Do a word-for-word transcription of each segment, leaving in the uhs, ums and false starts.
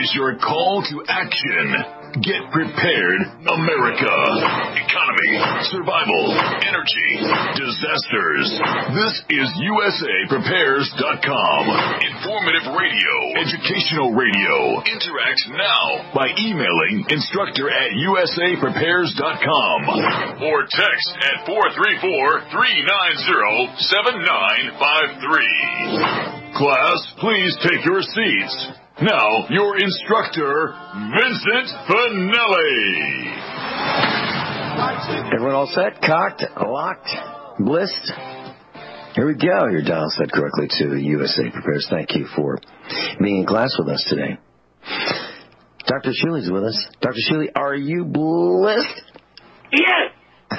is your call to action. Get prepared, America. Economy, survival, energy, disasters. This is U S A Prepares dot com. Informative radio, educational radio. Interact now by emailing instructor at U S A Prepares dot com or text at four three four, three nine zero, seven nine five three. Class, please take your seats. Now, your instructor, Vincent Finelli. Everyone all set? Cocked? Locked? Blissed? Here we go. Your dial set correctly to U S A Prepares. Thank you for being in class with us today. Doctor Sheely's with us. Doctor Sheely, are you blissed? Yes.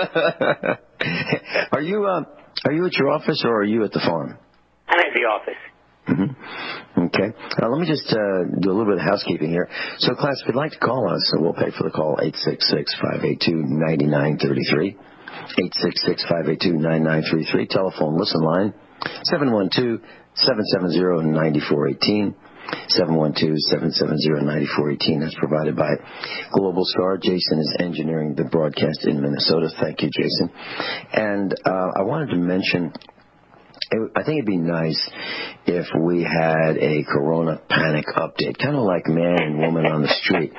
Are you uh, are you at your office or are you at the farm? I'm at the office. Mm-hmm. Okay. Uh, let me just uh, do a little bit of housekeeping here. So, class, if you'd like to call us, we'll pay for the call, eight six six, five eight two, nine nine three three. eight six six, five eight two, nine nine three three. Telephone listen line, seven one two, seven seven zero, nine four one eight. seven one two, seven seven zero, nine four one eight. That's provided by Global Star. Jason is engineering the broadcast in Minnesota. Thank you, Jason. And uh, I wanted to mention, I think it'd be nice if we had a corona panic update, kind of like man and woman on the street.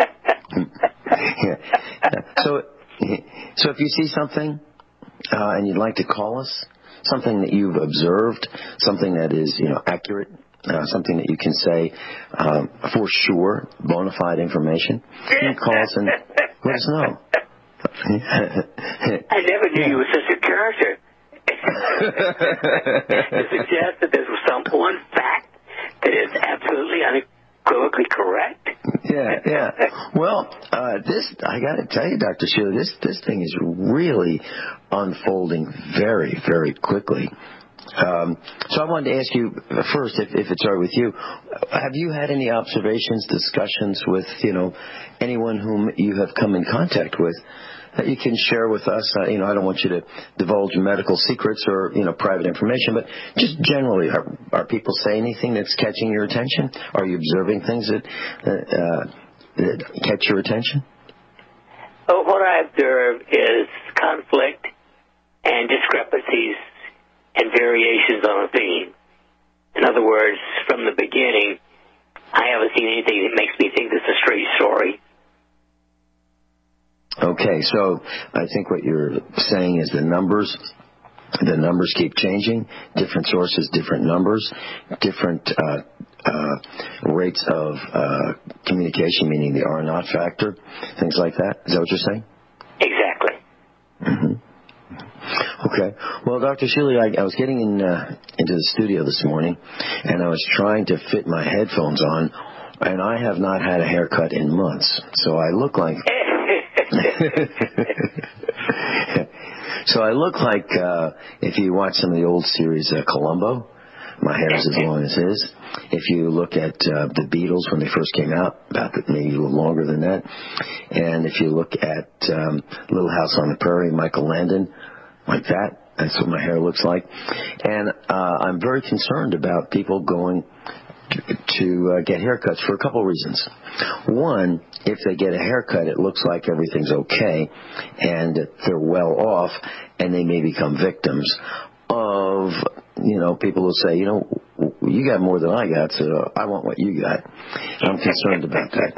Yeah. So, so if you see something uh, and you'd like to call us, something that you've observed, something that is, you know, accurate, uh, something that you can say um, for sure, bona fide information, you can call us and let us know. I never knew you were such a character. To suggest that there's some one fact that is absolutely unequivocally correct. Yeah, yeah. Well, uh, this, I got to tell you, Doctor Sheila, this, this thing is really unfolding very, very quickly. Um, so I wanted to ask you first, if, if it's all right with you, have you had any observations, discussions with, you know, anyone whom you have come in contact with that you can share with us? Uh, you know, I don't want you to divulge medical secrets or, you know, private information, but just generally, are, are people saying anything that's catching your attention? Are you observing things that, uh, that catch your attention? Well, what I observe is conflict and discrepancies and variations on a theme. In other words, from the beginning, I haven't seen anything that makes me think this is a straight story. Okay, so I think what you're saying is the numbers, the numbers keep changing, different sources, different numbers, different uh, uh, rates of uh, communication, meaning the R naught factor, things like that. Is that what you're saying? Exactly. Mm-hmm. Okay. Well, Doctor Sheely, I, I was getting in uh, into the studio this morning, and I was trying to fit my headphones on, and I have not had a haircut in months, so I look like... so I look like, uh, if you watch some of the old series, uh, Columbo, my hair is as long as his. If you look at uh, the Beatles when they first came out, about the, maybe a little longer than that. And if you look at um, Little House on the Prairie, Michael Landon, like that, that's what my hair looks like. And uh, I'm very concerned about people going to, to uh, get haircuts for a couple of reasons. One, if they get a haircut, it looks like everything's okay, and they're well off, and they may become victims of, you know, people who say, you know, you got more than I got, so I want what you got. I'm concerned about that.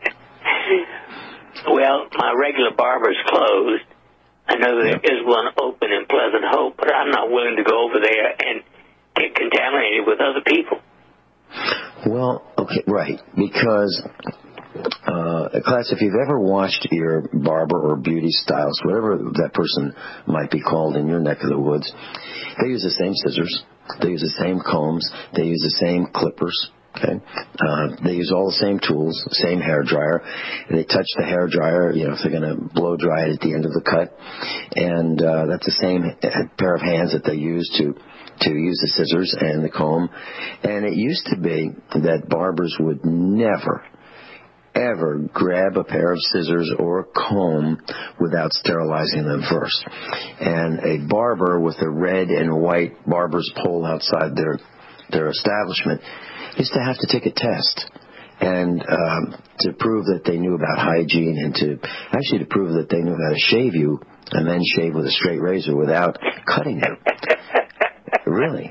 Well, my regular barber's closed. I know there yeah. is one open in Pleasant Hope, but I'm not willing to go over there and get contaminated with other people. Well, okay, right, because, uh, class, if you've ever watched your barber or beauty stylist, whatever that person might be called in your neck of the woods, they use the same scissors, they use the same combs, they use the same clippers, okay? Uh, they use all the same tools, same hair dryer. They touch the hair dryer, you know, if they're going to blow dry it at the end of the cut, and uh, that's the same pair of hands that they use to to use the scissors and the comb. And it used to be that barbers would never, ever grab a pair of scissors or a comb without sterilizing them first. And a barber with a red and white barber's pole outside their their establishment used to have to take a test. and um, to prove that they knew about hygiene, and to actually to prove that they knew how to shave you and then shave with a straight razor without cutting you. Really.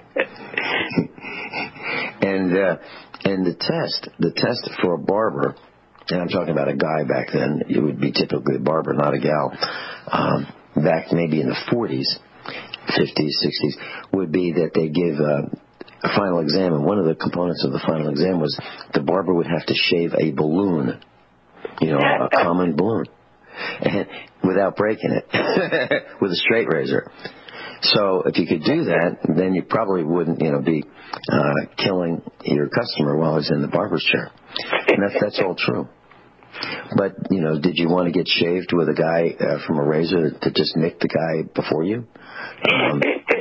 and uh, and the test, the test for a barber, and I'm talking about a guy back then, it would be typically a barber, not a gal, um, back maybe in the forties, fifties, sixties, would be that they give uh, a final exam, and one of the components of the final exam was the barber would have to shave a balloon, you know, a common balloon, and without breaking it, with a straight razor. So if you could do that, then you probably wouldn't, you know, be uh, killing your customer while he's in the barber's chair. And that's, that's all true. But, you know, did you want to get shaved with a guy uh, from a razor to just nick the guy before you? Um,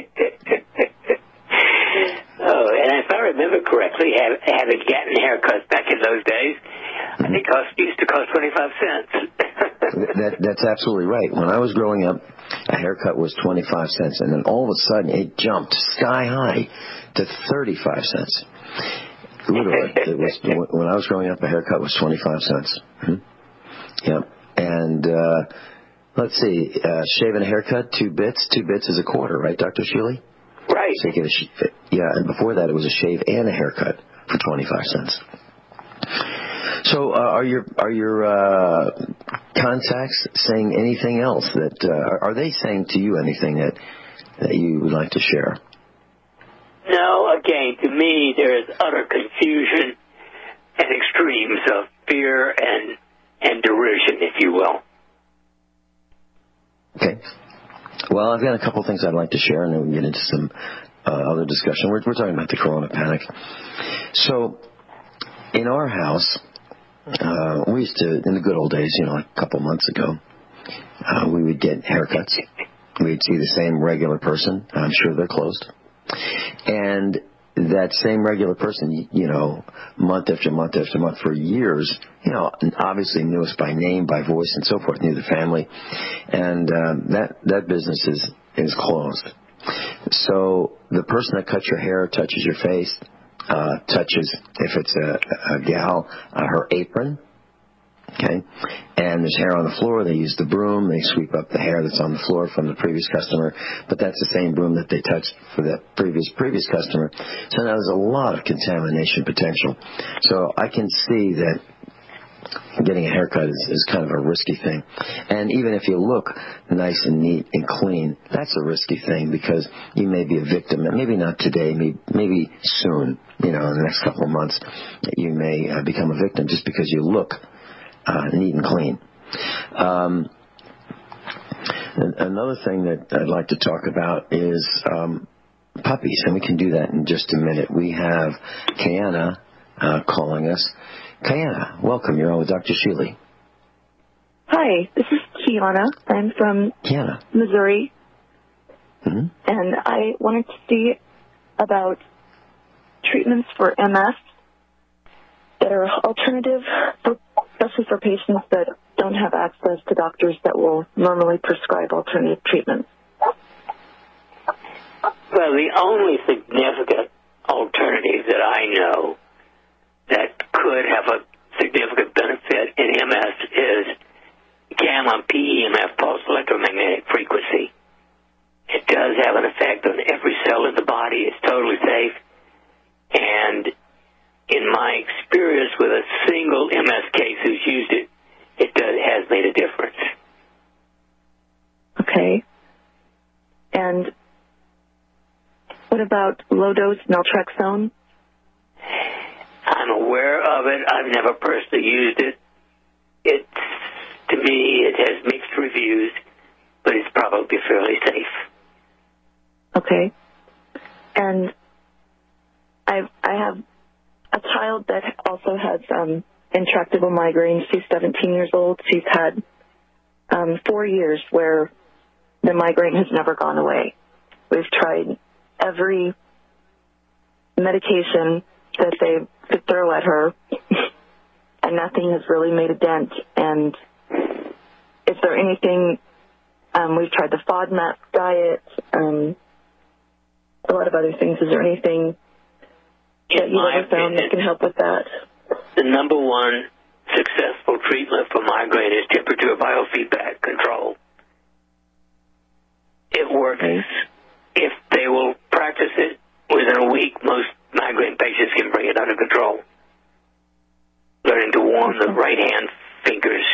oh, and if I remember correctly, have, having gotten haircuts back in those days, I think cost used to cost twenty-five cents. that, that's absolutely right. When I was growing up, a haircut was twenty-five cents, and then all of a sudden it jumped sky high to thirty-five cents. Literally, it was, when I was growing up, a haircut was twenty-five cents. Hmm? Yep. And uh, let's see, uh, shaving a haircut, two bits. Two bits is a quarter, right, Doctor Sheely? Right. So you get a sh- yeah, and before that, it was a shave and a haircut for twenty-five cents. So, uh, are your are your uh, contacts saying anything else? That uh, are they saying to you anything that that you would like to share? No, again, to me, there is utter confusion and extremes of fear and and derision, if you will. Okay. Well, I've got a couple of things I'd like to share, and then we can get into some uh, other discussion. We're, we're talking about the Corona panic. So, in our house, uh, we used to, in the good old days, you know, like a couple months ago, uh, we would get haircuts. We'd see the same regular person. I'm sure they're closed. And that same regular person, you know, month after month after month for years, you know, obviously knew us by name, by voice, and so forth, knew the family. And um, that, that business is, is closed. So the person that cuts your hair, touches your face, uh, touches, if it's a, a gal, uh, her apron. Okay, and there's hair on the floor. They use the broom. They sweep up the hair that's on the floor from the previous customer, but that's the same broom that they touched for that previous previous customer. So now there's a lot of contamination potential. So I can see that getting a haircut is, is kind of a risky thing. And even if you look nice and neat and clean, that's a risky thing because you may be a victim. Maybe not today, maybe, maybe soon, you know, in the next couple of months, you may uh, become a victim just because you look Uh, neat and clean. Um, another thing that I'd like to talk about is um, puppies, and we can do that in just a minute. We have Kiana uh, calling us. Kiana, welcome. You're on with Doctor Sheely. Hi, this is Kiana. I'm from Kiana. Missouri, mm-hmm. and I wanted to see about treatments for M S that are alternative, for, especially for patients that don't have access to doctors that will normally prescribe alternative treatments. Well, the only significant alternative that I know that could have a significant benefit in M S is gamma P E M F, pulse electromagnetic frequency. It does have an effect on every cell in the body. It's totally safe. And in my experience with a single M S case who's used it, it does, has made a difference. Okay. And what about low-dose naltrexone? I'm aware of it. I've never personally used it. It's, to me, it has mixed reviews, but it's probably fairly safe. Okay. And I've, I have a child that also has um, intractable migraine. She's seventeen years old. She's had um, four years where the migraine has never gone away. We've tried every medication that they could throw at her, and nothing has really made a dent. And is there anything, um, we've tried the FODMAP diet, um, a lot of other things. Is there anything that you've ever found that can help with that? the number one successful treatment for migraine is temperature biofeedback control. It works. If they will practice it within a week, most migraine patients can bring it under control. Learning to warm the right hand fingers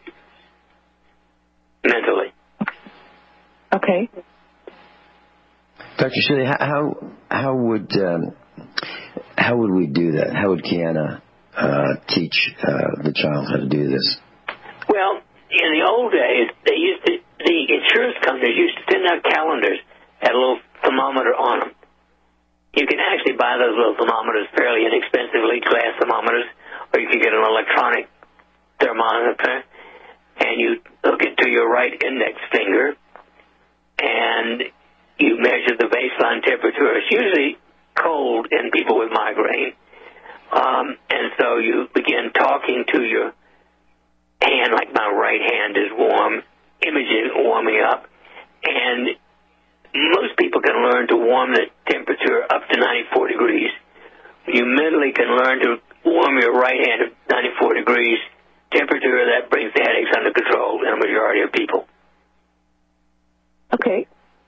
mentally. Okay. Doctor Shirley, how how would um, how would we do that? How would Kiana uh, teach uh, the child how to do this? Well, in the old days, they used to, the insurance companies used to send out calendars that had a little thermometer on them. You can actually buy those little thermometers fairly inexpensively, glass thermometers, or you can get an electronic thermometer, and you hook it to your right index finger, and you measure the baseline temperature. It's usually cold in people with migraine. Um, and so you begin talking to your hand, like my right hand is warm, imaging warming up. And most people can learn to warm the temperature up to ninety-four degrees. You mentally can learn to warm your right hand at ninety-four degrees temperature. That brings the headaches under control in a majority of people. Okay.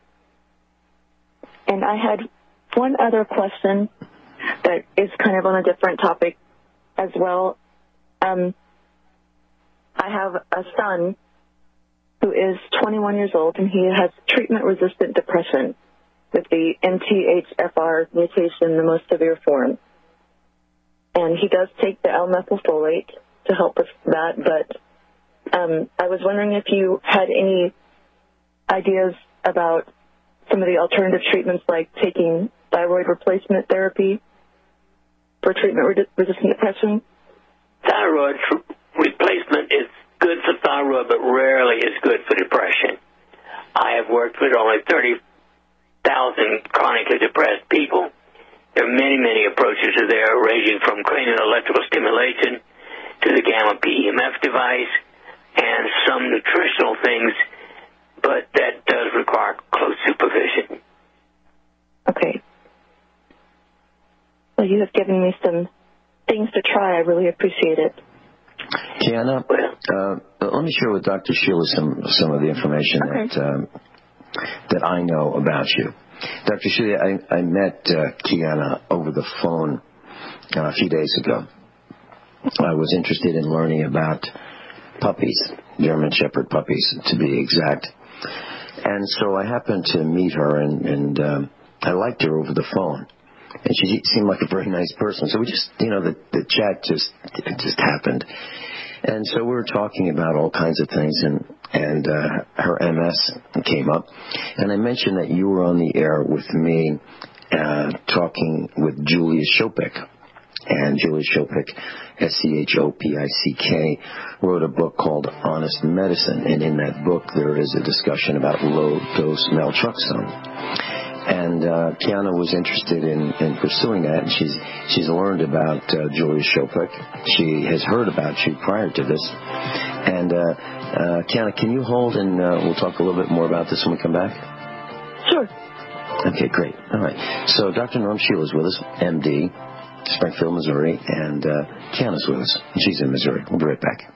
And I had one other question that is kind of on a different topic as well. Um, I have a son who is twenty-one years old, and he has treatment-resistant depression with the M T H F R mutation, the most severe form. And he does take the L-methylfolate to help with that, but um, I was wondering if you had any ideas about some of the alternative treatments, like taking thyroid replacement therapy for treatment-resistant depression. Thyroid tr- replacement is good for thyroid, but rarely is good for depression. I have worked with only thirty thousand chronically depressed people. There are many, many approaches to there, ranging from cranial electrical stimulation to the gamma P E M F device and some nutritional things, but that does require close supervision. Okay. Well, you have given me some things to try. I really appreciate it. Kiana, uh, let me share with Doctor Sheila some some of the information okay. that um, that I know about you. Doctor Sheila, I, I met uh, Kiana over the phone uh, a few days ago. I was interested in learning about puppies, German Shepherd puppies, to be exact. And so I happened to meet her, and, and um, I liked her over the phone. And she seemed like a very nice person. So we just, you know, the, the chat just it just happened. And so we were talking about all kinds of things, and, and uh, her M S came up. And I mentioned that you were on the air with me uh, talking with Julia Shopik. And Julia Shopik, S C H O P I C K, wrote a book called Honest Medicine. And in that book, there is a discussion about low-dose naltrexone. And uh, Kiana was interested in, in pursuing that, and she's she's learned about uh, Julia Shopik. She has heard about you prior to this. And uh, uh, Kiana, can you hold, and uh, we'll talk a little bit more about this when we come back? Sure. Okay, great. All right. So Doctor Norm Sheila is with us, M D, Springfield, Missouri, and uh, Kiana's with us. She's in Missouri. We'll be right back.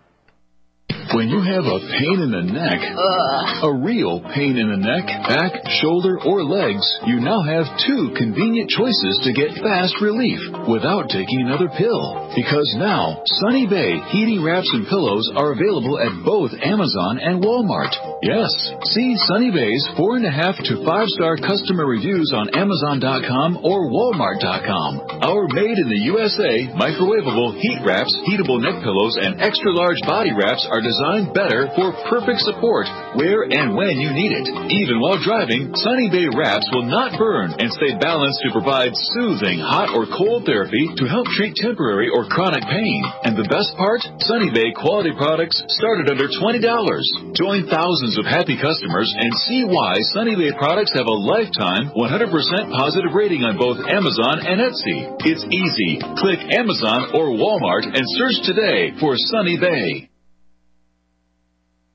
When you have a pain in the neck, Ugh. a real pain in the neck, back, shoulder, or legs, you now have two convenient choices to get fast relief without taking another pill. Because now, Sunny Bay heating wraps and pillows are available at both Amazon and Walmart. Yes, see Sunny Bay's four and a half to five star customer reviews on Amazon dot com or Walmart dot com. Our made in the U S A microwavable heat wraps, heatable neck pillows, and extra large body wraps are designed better for perfect support where and when you need it. Even while driving, Sunny Bay wraps will not burn and stay balanced to provide soothing hot or cold therapy to help treat temporary or chronic pain. And the best part? Sunny Bay quality products start at under twenty dollars. Join thousands of happy customers and see why Sunny Bay products have a lifetime one hundred percent positive rating on both Amazon and Etsy. It's easy. Click Amazon or Walmart and search today for Sunny Bay.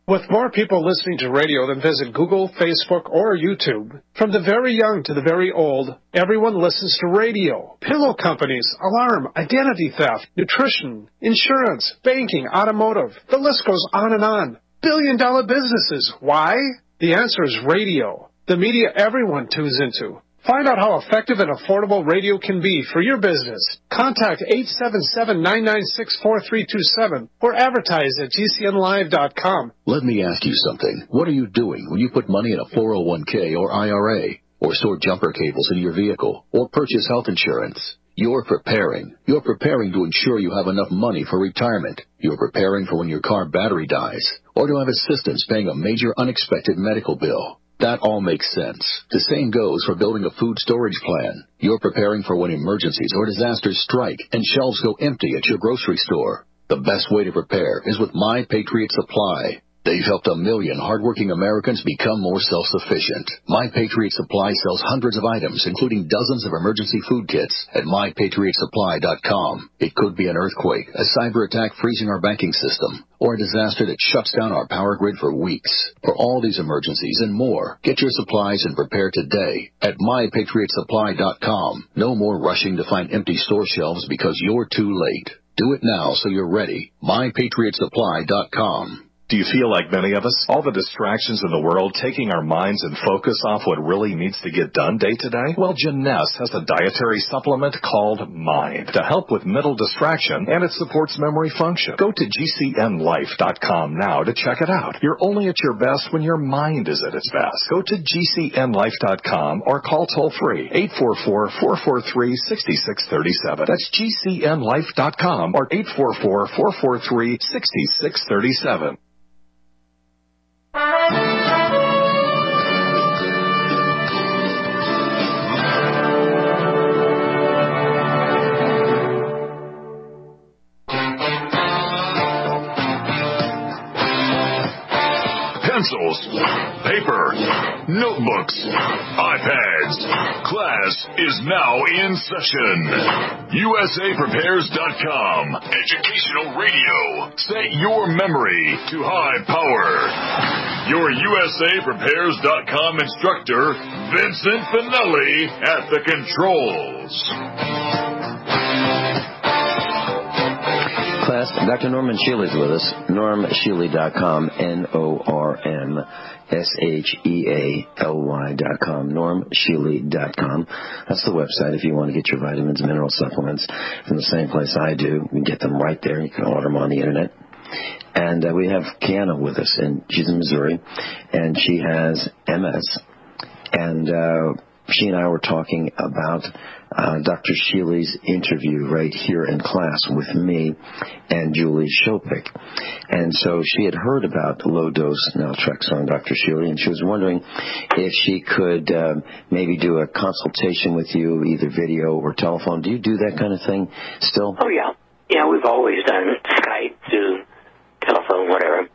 With more people listening to radio than visit Google, Facebook, or YouTube, from the very young to the very old, everyone listens to radio. Pillow companies, alarm, identity theft, nutrition, insurance, banking, automotive. The list goes on and on. Billion-dollar businesses. Why? The answer is radio. The media everyone tunes into. Find out how effective and affordable radio can be for your business. Contact eight seven seven, nine nine six, four three two seven or advertise at G C N live dot com. Let me ask you something. What are you doing when you put money in a four oh one k or I R A, or store jumper cables in your vehicle, or purchase health insurance? You're preparing. You're preparing to ensure you have enough money for retirement. You're preparing for when your car battery dies, or to have assistance paying a major unexpected medical bill. That all makes sense. The same goes for building a food storage plan. You're preparing for when emergencies or disasters strike and shelves go empty at your grocery store. The best way to prepare is with My Patriot Supply. They've helped a million hardworking Americans become more self-sufficient. My Patriot Supply sells hundreds of items, including dozens of emergency food kits, at my patriot supply dot com. It could be an earthquake, a cyber attack freezing our banking system, or a disaster that shuts down our power grid for weeks. For all these emergencies and more, get your supplies and prepare today at my patriot supply dot com. No more rushing to find empty store shelves because you're too late. Do it now so you're ready. my patriot supply dot com. Do you feel like many of us? All the distractions in the world taking our minds and focus off what really needs to get done day to day? Well, Jeunesse has a dietary supplement called Mind to help with mental distraction, and it supports memory function. Go to G C N life dot com now to check it out. You're only at your best when your mind is at its best. Go to G C N life dot com or call toll-free eight four four, four four three, six six three seven. That's G C N life dot com or eight four four, four four three, six six three seven. Pencils, paper, notebooks, iPads. Class is now in session. U S A prepares dot com. Educational radio. Set your memory to high power. Your U S A prepares dot com instructor, Vincent Finelli, at the controls. Class, Doctor Norman Shealy is with us. norm shealy dot com, N O R M S H E A L Y dot com, norm shealy dot com. That's the website if you want to get your vitamins, mineral supplements from the same place I do. You can get them right there. You can order them on the internet. And uh, we have Kiana with us, and she's in Missouri, and she has M S. And uh, she and I were talking about uh, Doctor Shealy's interview right here in class with me and Julie Shopik. And so she had heard about low-dose naltrexone, Doctor Shealy, and she was wondering if she could um, maybe do a consultation with you, either video or telephone. Do you do that kind of thing still? Oh, yeah. Yeah, we've always done Skype, Zoom, telephone, whatever.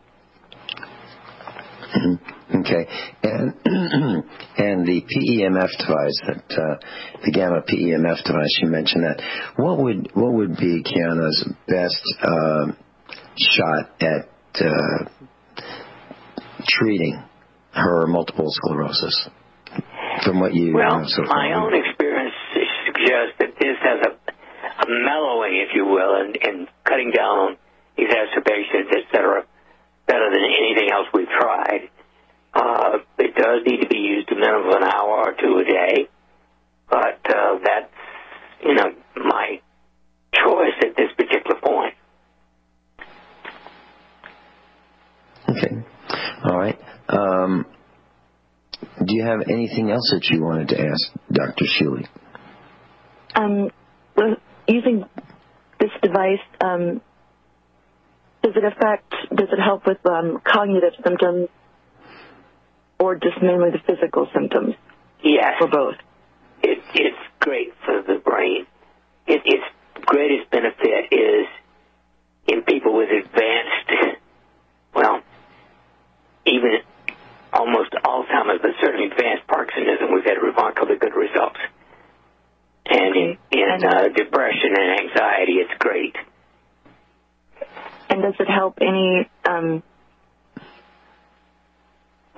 Mm-hmm. Okay, and and the P E M F device, that uh, the gamma P E M F device, you mentioned that. What would what would be Kiana's best uh, shot at uh, treating her multiple sclerosis? From what you well, know so my far? own experience suggests that this has a, a mellowing, if you will, and, and cutting down on exacerbations, et cetera, better than anything else we've tried. Uh, it does need to be used a minimum of an hour or two a day, but uh, that's, you know, my choice at this particular point. Okay. All right. Um, do you have anything else that you wanted to ask Doctor Shealy? Um, well, using this device, um, does it affect, does it help with um, cognitive symptoms, or just mainly the physical symptoms? Yes. Or both? It, it's great for the brain. It, its greatest benefit is in people with advanced, well, even almost Alzheimer's, but certainly advanced Parkinsonism. We've had remarkably good results. And in, in uh, depression and anxiety, it's great. And does it help any um,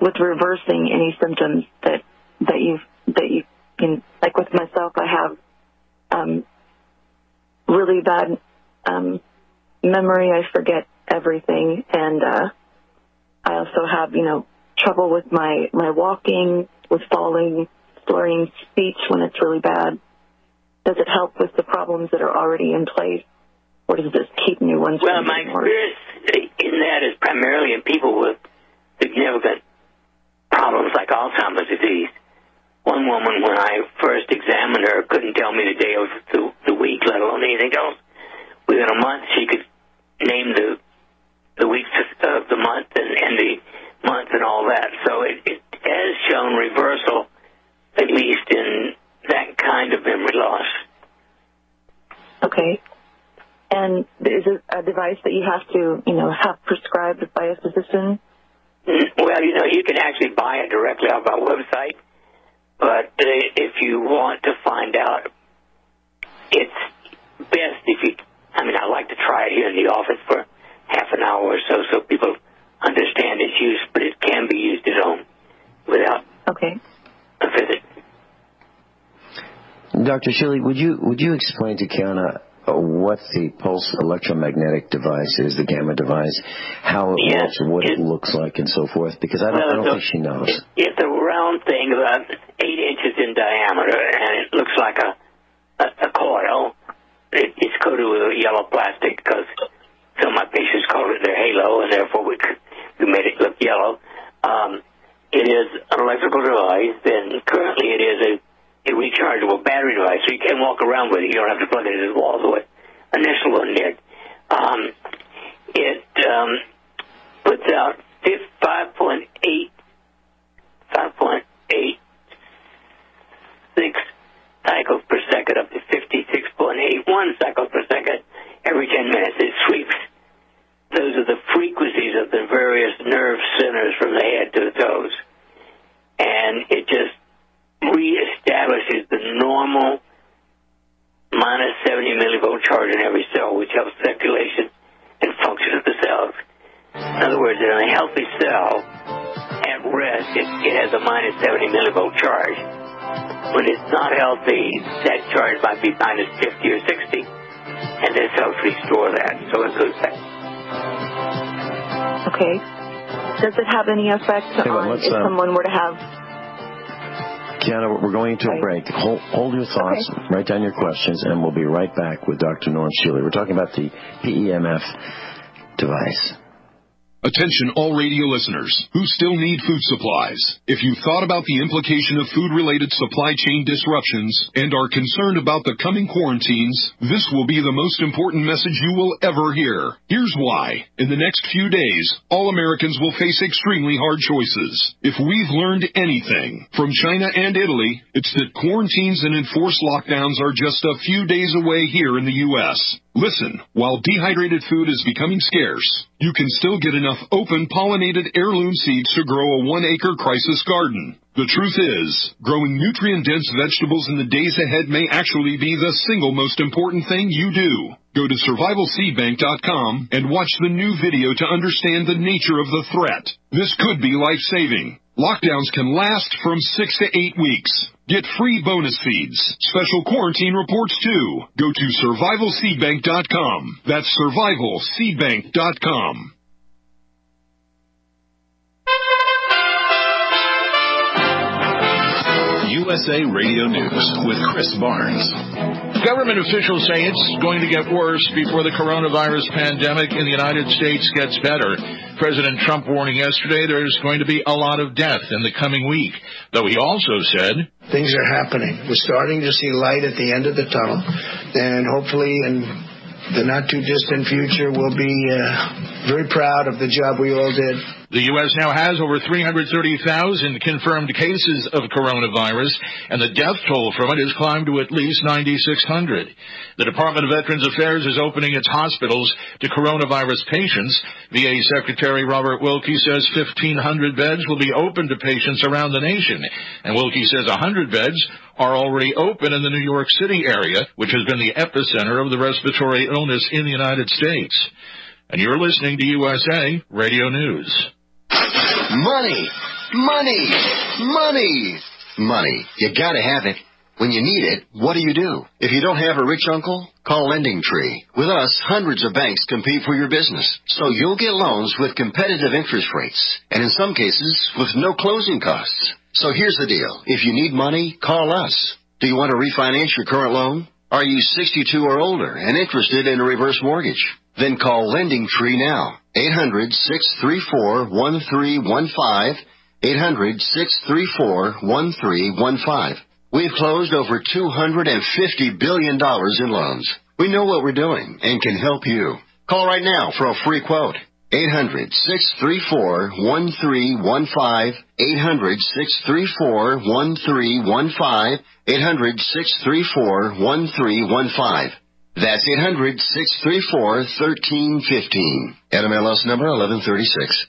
with reversing any symptoms that that you that you can, like with myself, I have um, really bad um, memory. I forget everything, and uh, I also have, you know, trouble with my, my walking, with falling, slurring speech when it's really bad. Does it help with the problems that are already in place, or does this keep new ones? Well, my experience in that is primarily in people with significant problems like Alzheimer's disease. One woman, when I first examined her, couldn't tell me the day of the, the week, let alone anything else. Within a month, she could name the the weeks of the month and, and the month and all that. So it, it has shown reversal, at least in that kind of memory loss. Okay. And is it a device that you have to, you know, have prescribed by a physician? Well, you know, you can actually buy it directly off our website, but if you want to find out, it's best if you, I mean, I like to try it here in the office for half an hour or so so people understand its use, but it can be used at home without okay. a visit. Doctor Shilley, would you would you explain to Kiana uh, what the pulse electromagnetic device is, the gamma device, how it yes, works, what it, it looks like, and so forth? Because I don't, well, I don't a, think she knows. It, it's a round thing about eight inches in diameter, and it looks like a, a, a coil. It, it's coated with yellow plastic because some of my patients called it their halo, and therefore we, we made it look yellow. Um, it is an electrical device, and currently it is a a rechargeable battery device, so you can walk around with it. You don't have to plug it into the wall the way initial one did. Um, it um, puts out five point eight six cycles per second up to fifty-six point eight one cycles per second every ten minutes. It sweeps. Those are the frequencies of the various nerve centers from the head to the toes. And it just reestablishes the normal minus seventy millivolt charge in every cell, which helps circulation and function of the cells. In other words, in a healthy cell at rest, it, it has a minus seventy millivolt charge. When it's not healthy, that charge might be minus fifty or sixty, and this helps restore that. So it goes back. Okay. Does it have any effect hey, well, on if uh, someone were to have... Kiana, we're going into a break. Hold, hold your thoughts, okay. Write down your questions, and we'll be right back with Doctor Norm Shilley. We're talking about the P E M F device. Attention all radio listeners who still need food supplies. If you've thought about the implication of food-related supply chain disruptions and are concerned about the coming quarantines, this will be the most important message you will ever hear. Here's why. In the next few days, all Americans will face extremely hard choices. If we've learned anything from China and Italy, it's that quarantines and enforced lockdowns are just a few days away here in the U S Listen, while dehydrated food is becoming scarce, you can still get enough open pollinated heirloom seeds to grow a one-acre crisis garden. The truth is, growing nutrient-dense vegetables in the days ahead may actually be the single most important thing you do. Go to survival seed bank dot com and watch the new video to understand the nature of the threat. This could be life-saving. Lockdowns can last from six to eight weeks. Get free bonus feeds, special quarantine reports too. Go to survival seed bank dot com. That's survival seed bank dot com. U S A Radio News with Chris Barnes. Government officials say it's going to get worse before the coronavirus pandemic in the United States gets better. President Trump warning yesterday there's going to be a lot of death in the coming week, though he also said, things are happening. We're starting to see light at the end of the tunnel, and hopefully in the not-too-distant future we'll be uh, very proud of the job we all did. The U S now has over three hundred thirty thousand confirmed cases of coronavirus, and the death toll from it has climbed to at least nine thousand six hundred. The Department of Veterans Affairs is opening its hospitals to coronavirus patients. V A Secretary Robert Wilkie says fifteen hundred beds will be open to patients around the nation, and Wilkie says one hundred beds are already open in the New York City area, which has been the epicenter of the respiratory illness in the United States. And you're listening to U S A Radio News. Money. Money! Money! Money. You gotta have it. When you need it, what do you do? If you don't have a rich uncle, call Lending Tree. With us, hundreds of banks compete for your business. So you'll get loans with competitive interest rates. And in some cases, with no closing costs. So here's the deal. If you need money, call us. Do you want to refinance your current loan? Are you sixty-two or older and interested in a reverse mortgage? Then call Lending Tree now. eight hundred, six three four, one three one five. eight hundred, six three four, one three one five. We've closed over two hundred fifty billion dollars in loans. We know what we're doing and can help you. Call right now for a free quote. eight hundred, six three four, one three one five. eight hundred, six three four, one three one five. eight hundred, six three four, one three one five. That's eight hundred, six three four, one three one five. N M L S number eleven thirty-six.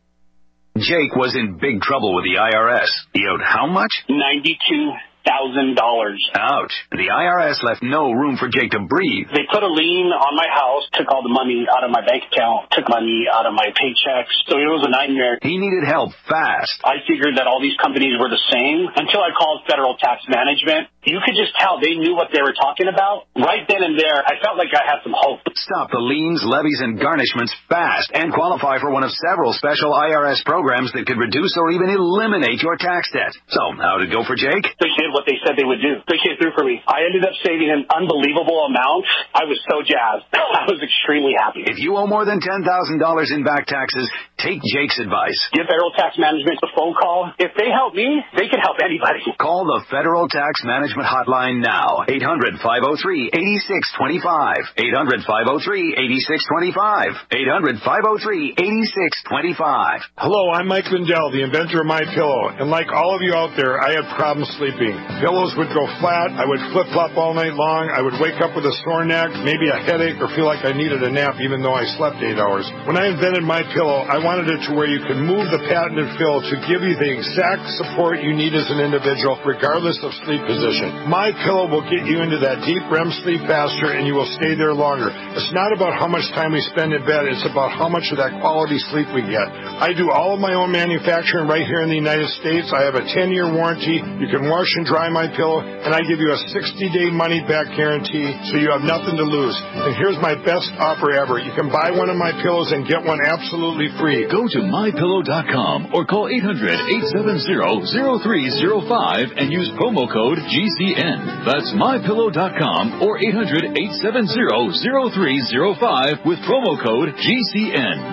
Jake was in big trouble with the I R S. He owed how much? ninety-two thousand dollars. Ouch. The I R S left no room for Jake to breathe. They put a lien on my house, took all the money out of my bank account, took money out of my paychecks, so it was a nightmare. He needed help fast. I figured that all these companies were the same until I called Federal Tax Management. You could just tell they knew what they were talking about. Right then and there, I felt like I had some hope. Stop the liens, levies, and garnishments fast and qualify for one of several special I R S programs that could reduce or even eliminate your tax debt. So, how did it go for Jake? They did what they said they would do. They came through for me. I ended up saving an unbelievable amount. I was so jazzed. I was extremely happy. If you owe more than ten thousand dollars in back taxes, take Jake's advice. Give Federal Tax Management a phone call. If they help me, they can help anybody. Call the Federal Tax Management Hotline now. eight hundred, five oh three, eight six two five. eight hundred, five oh three, eight six two five. eight hundred, five oh three, eight six two five. Hello, I'm Mike Lindell, the inventor of MyPillow. And like all of you out there, I had problems sleeping. Pillows would go flat. I would flip-flop all night long. I would wake up with a sore neck, maybe a headache, or feel like I needed a nap even though I slept eight hours. When I invented MyPillow, I wanted it to where you could move the patented fill to give you the exact support you need as an individual, regardless of sleep position. MyPillow will get you into that deep R E M sleep faster, and you will stay there longer. It's not about how much time we spend in bed. It's about how much of that quality sleep we get. I do all of my own manufacturing right here in the United States. I have a ten-year warranty. You can wash and dry MyPillow, and I give you a sixty-day money-back guarantee, so you have nothing to lose. And here's my best offer ever. You can buy one of my pillows and get one absolutely free. Go to my pillow dot com or call eight hundred, eight seven zero, zero three zero five and use promo code G C N. That's my pillow dot com or eight hundred, eight seven zero, zero three zero five with promo code G C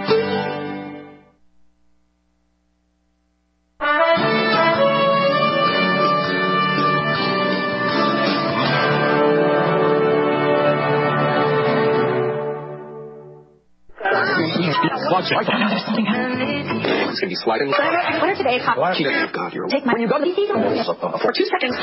N. Watch it. It's going to be sliding. Winner today, top. Oh, God, you're... Take my... When you go to the for two seconds.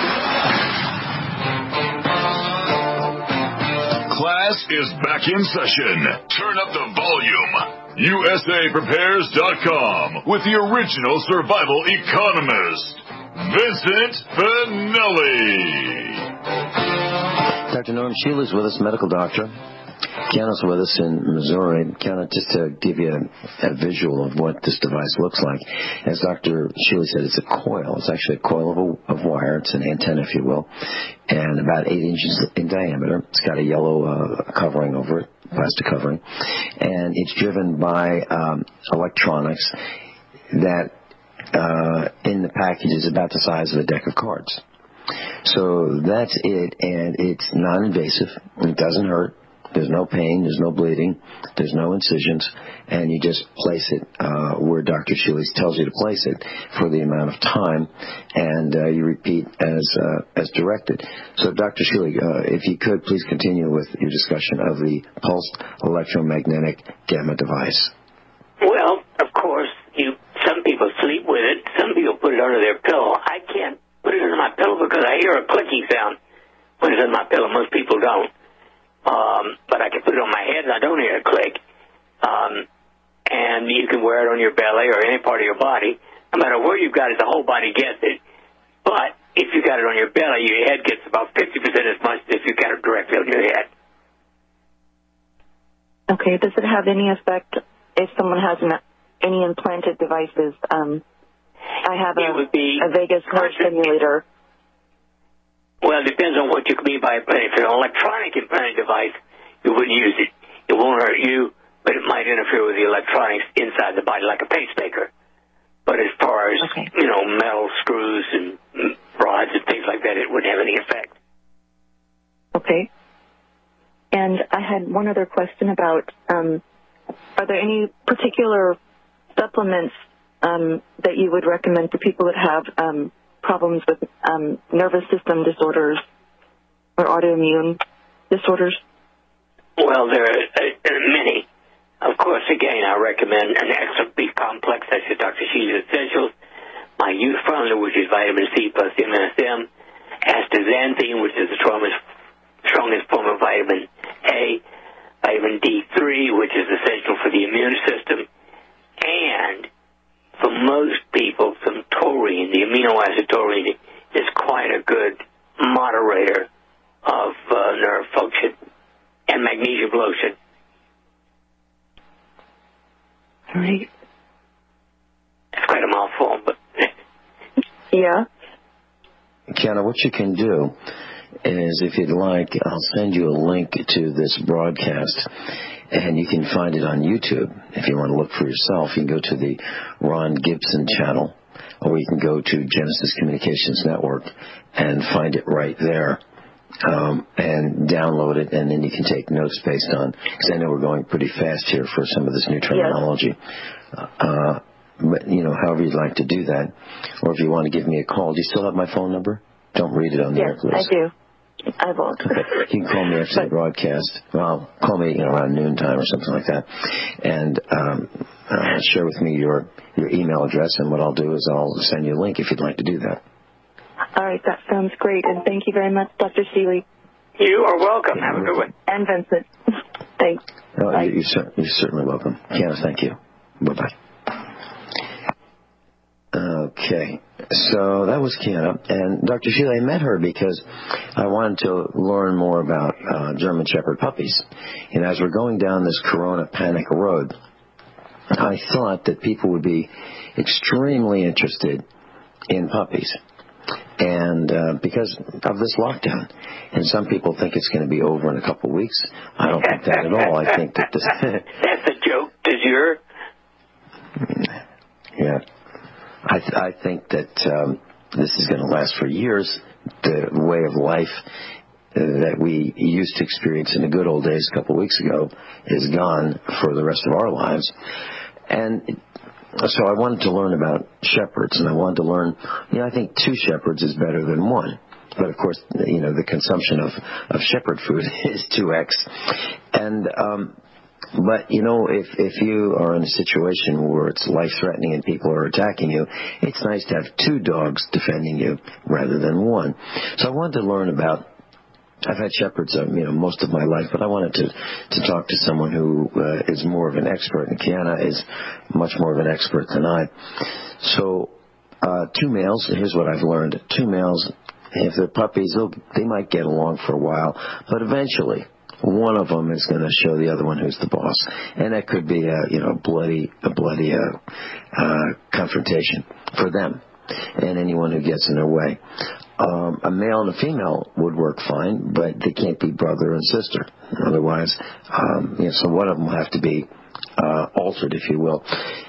Class is back in session. Turn up the volume. U S A prepares dot com with the original survival economist, Vincent Finelli. Doctor Norm Shealy's with us, medical doctor. Kiana's with us in Missouri. Kiana, just to give you a, a visual of what this device looks like, as Doctor Shealy said, it's a coil. It's actually a coil of, a, of wire. It's an antenna, if you will, and about eight inches in diameter. It's got a yellow uh, covering over it, plastic covering, and it's driven by um, electronics that uh, in the package is about the size of a deck of cards. So that's it, and it's non-invasive. It doesn't hurt. There's no pain, there's no bleeding, there's no incisions, and you just place it uh, where Doctor Shealy tells you to place it for the amount of time, and uh, you repeat as uh, as directed. So, Doctor Shealy, uh, if you could, please continue with your discussion of the pulsed electromagnetic gamma device. Well, of course, you. Some people sleep with it. Some people put it under their pillow. I can't put it under my pillow because I hear a clicking sound when it's under my pillow. Most people don't. Um, but I can put it on my head and I don't hear a click. Um, and you can wear it on your belly or any part of your body. No matter where you've got it, the whole body gets it. But if you got it on your belly, your head gets about fifty percent as much as if you got it directly on your head. Okay. Does it have any effect if someone has an, any implanted devices? Um, I have a, it would be a vagus nerve stimulator. Well, it depends on what you can mean by it. If it's an electronic implanted device, you wouldn't use it. It won't hurt you, but it might interfere with the electronics inside the body, like a pacemaker. But as far as, okay. you know, metal screws and rods and things like that, it wouldn't have any effect. Okay. And I had one other question about, um, are there any particular supplements um, that you would recommend for people that have um, problems with um, nervous system disorders or autoimmune disorders? Well, there are uh, many. Of course, again, I recommend an extra B complex, that's your Doctor Sheila Essentials, my youth formula, which is vitamin C plus M S M, astaxanthin, which is the strongest, strongest form of vitamin A, vitamin D three, which is essential for the immune system, and for most people, some taurine, the amino acid taurine, is quite a good moderator of uh, nerve function, and magnesium lotion. All right. It's quite a mouthful, but... yeah. Kiana, what you can do is, if you'd like, I'll send you a link to this broadcast, and you can find it on YouTube. If you want to look for yourself, you can go to the Ron Gibson channel, or you can go to Genesis Communications Network and find it right there. Um, and download it, and then you can take notes based on, because I know we're going pretty fast here for some of this new terminology. Yes. Uh, but, you know, however you'd like to do that, or if you want to give me a call. Do you still have my phone number? Don't read it on the yes, air, please. Yes, I do. I will. Okay. You can call me after the broadcast. Well, call me, you know, around noontime or something like that, and um, uh, share with me your, your email address, and what I'll do is I'll send you a link if you'd like to do that. All right, that sounds great, and thank you very much, Doctor Sheely. You are welcome. Have a good one. And Vincent. Thanks. Oh, you, you, you're certainly welcome. Kiana, thank you. Bye-bye. Okay, so that was Kiana. And Doctor Sheely, I met her because I wanted to learn more about uh, German Shepherd puppies. And as we're going down this Corona panic road, I thought that people would be extremely interested in puppies. And uh, because of this lockdown, and some people think it's going to be over in a couple of weeks. I don't think that at all. I think that this that's a joke du jour. Yeah, I th- I think that um, this is going to last for years. The way of life uh, that we used to experience in the good old days a couple of weeks ago is gone for the rest of our lives, and. It, So I wanted to learn about shepherds, and I wanted to learn, you know, I think two shepherds is better than one. But, of course, you know, the consumption of, of shepherd food is two X. And, um, but, you know, if, if you are in a situation where it's life-threatening and people are attacking you, it's nice to have two dogs defending you rather than one. So I wanted to learn about I've had shepherds, um, you know, most of my life, but I wanted to, to talk to someone who uh, is more of an expert, and Kiana is much more of an expert than I. So, uh, two males, here's what I've learned. Two males, if they're puppies, they'll, they might get along for a while, but eventually one of them is going to show the other one who's the boss. And that could be a, you know, bloody, a bloody uh, uh, confrontation for them and anyone who gets in their way. Um, a male and a female would work fine, but they can't be brother and sister. Otherwise, um, you know, so one of them will have to be uh, altered, if you will.